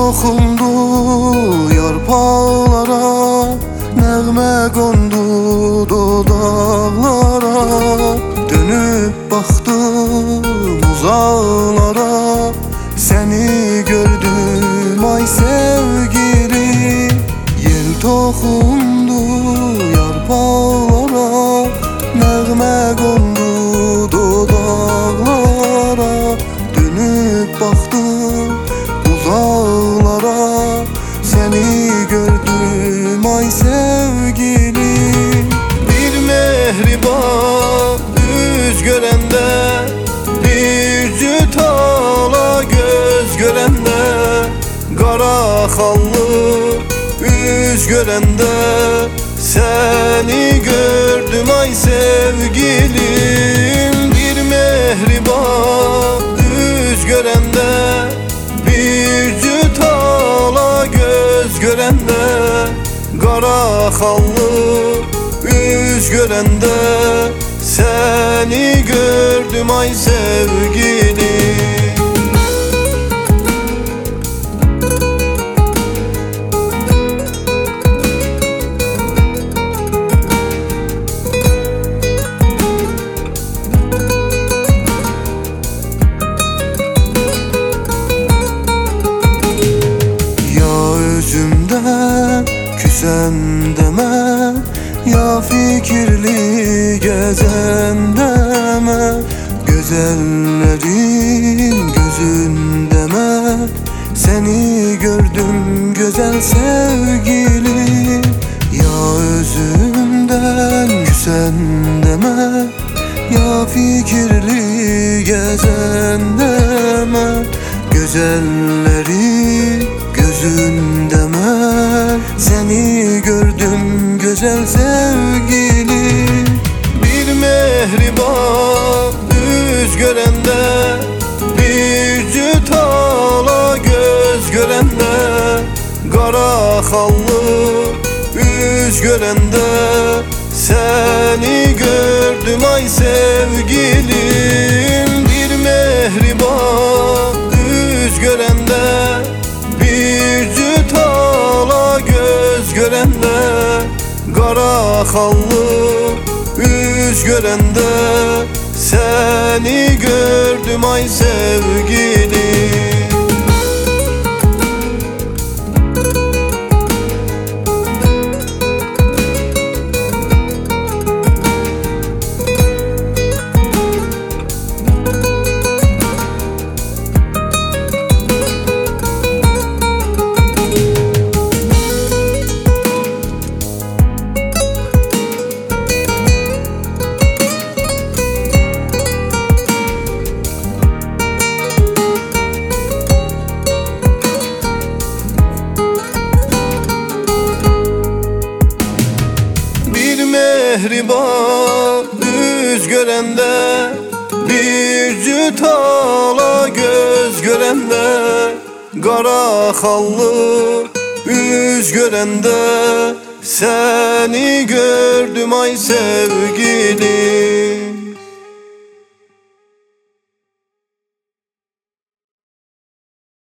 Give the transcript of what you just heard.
toxundu yarpaqlara, nəğmə qondu dodaqlara. Dönüb baxdım uzaqlara, səni gördüm ay sevgili. Yel toxundu yarpaqlara, nəğmə qondu dodaqlara. Dönüb baxdım uzaqlara, səni gördüm ay sevgili. Bir mehriban üz görəndə, bir cüt ala göz görəndə, qara xallı üz görəndə səni gördüm ay sevgilim. Bir mehriban üz görəndə, bir cüt ala göz görəndə, qara xallı üz görəndə səni gördüm ay sevgilim. Özümdən küsən demə, ya fikirli gəzən demə. Gözəllərin gözündəmə, səni gördüm gözəl sevgili. Ya özümdən küsən demə, ya fikirli gəzən demə. Gözəllərin gözündəmə, səni gördüm gözəl sevgili. Bir mehriban üz görəndə, bir cüt ala göz görəndə, qara xallı üz görəndə səni gördüm ay sevgilim. Bir mehriban üz görəndə, bir cüt ala göz görəndə, qara xallı üz görəndə səni gördüm ay sevgilim. Mehriban üz görəndə, bir cüt ala göz görəndə, qara xallı üz görəndə səni gördüm ay sevgilim.